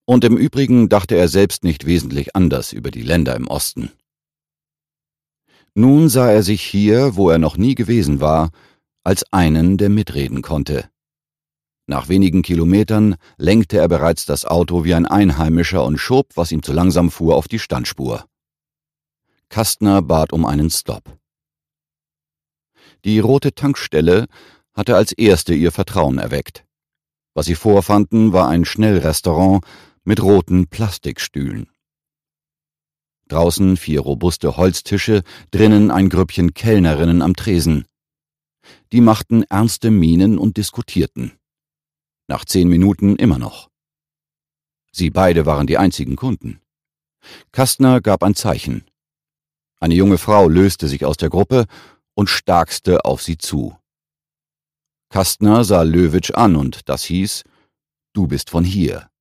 Und im Übrigen dachte er selbst nicht wesentlich anders über die Länder im Osten. Nun sah er sich hier, wo er noch nie gewesen war, als einen, der mitreden konnte. Nach wenigen Kilometern lenkte er bereits das Auto wie ein Einheimischer und schob, was ihm zu langsam fuhr, auf die Standspur. Kastner bat um einen Stopp. Die rote Tankstelle hatte als erste ihr Vertrauen erweckt. Was sie vorfanden, war ein Schnellrestaurant mit roten Plastikstühlen. Draußen 4 robuste Holztische, drinnen ein Grüppchen Kellnerinnen am Tresen. Die machten ernste Mienen und diskutierten. Nach 10 Minuten immer noch. Sie beide waren die einzigen Kunden. Kastner gab ein Zeichen. Eine junge Frau löste sich aus der Gruppe und starkste auf sie zu. Kastner sah Löwitsch an und das hieß: »Du bist von hier.«